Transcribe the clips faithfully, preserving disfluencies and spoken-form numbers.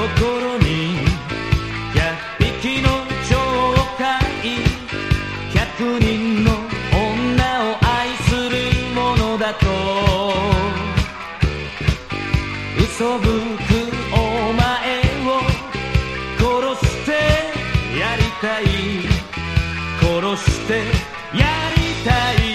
心にひゃっぴきの鳥飼い、ひゃくにんの女を愛するものだと嘘吹くお前を殺してやりたい、殺してやりたい。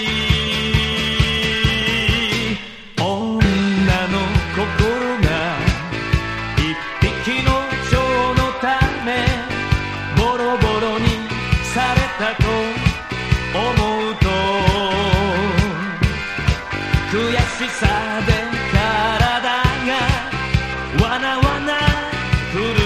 女の心が一匹の蝶のためボロボロにされたと思うと、悔しさで体がわなわな震